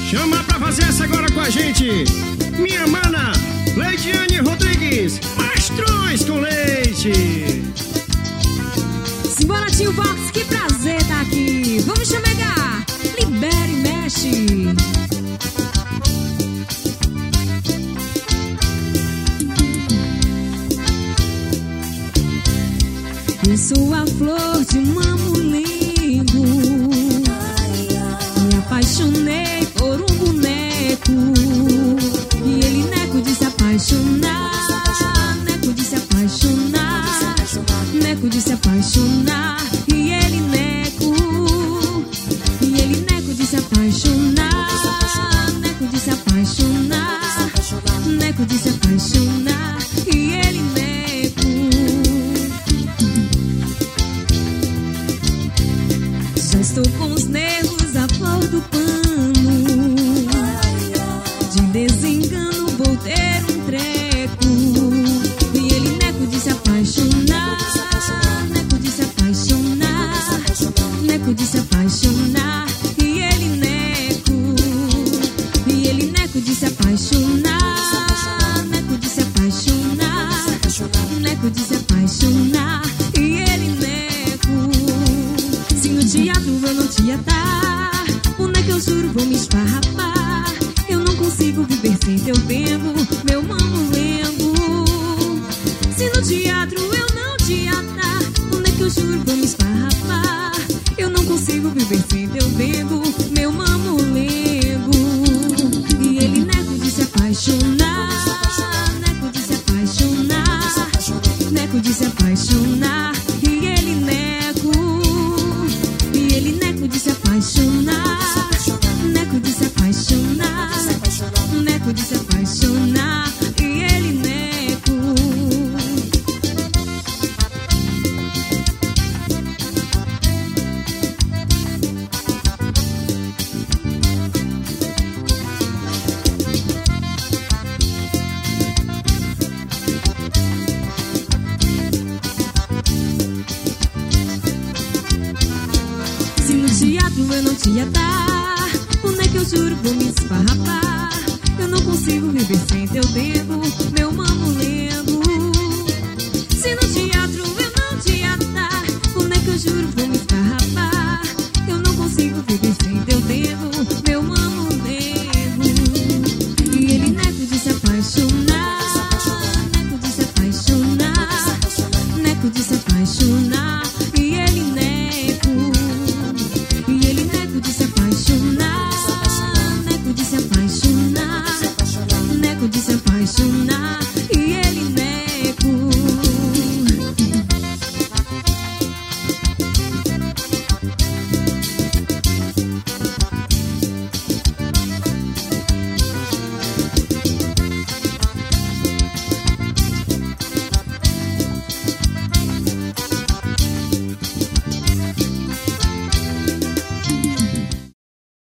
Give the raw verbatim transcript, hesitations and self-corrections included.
Chama pra fazer essa agora com a gente minha mana Leidiane Rodrigues, Mastrões com Leite. Simbora, tio Box, que prazer tá aqui. Vamos chamegar, libera e mexe. Eu sou a flor de um mamulengo, me apaixonei por um boneco e ele neco de se apaixonar, neco de se apaixonar, neco de se apaixonar e ele neco, e ele neco de se apaixonar, neco de se apaixonar, neco de se apaixonar e ele neco. Já estou com os nervos à flor do pano, de desengano vou ter um treco e ele neco de se apaixonar, neco de se apaixonar, neco de se apaixonar e ele neco, e ele neco de se apaixonar, neco de se apaixonar, neco de se apaixonar e ele neco. Se no teatro eu não te atar, boneca eu juro vou me esfarrapar. Eu não consigo viver sem teu tempo, meu mamulengo. Se no teatro eu não te atar, boneca eu juro vou me esfarrapar. Eu não consigo viver sem teu tempo, meu mamulengo. E ele neco de se apaixonar, neco de se apaixonar, neco de se apaixonar e ele neco, e ele neco de se apaixonar, neco de se apaixonar, neco de se apaixonar e ele neco. Se no teatro eu não te atar, boneca eu juro vou me esfarrapar. Eu não consigo viver sem teu tempo, meu mamulengo. Se no teatro eu não te atar, boneca eu juro vou me esfarrapar.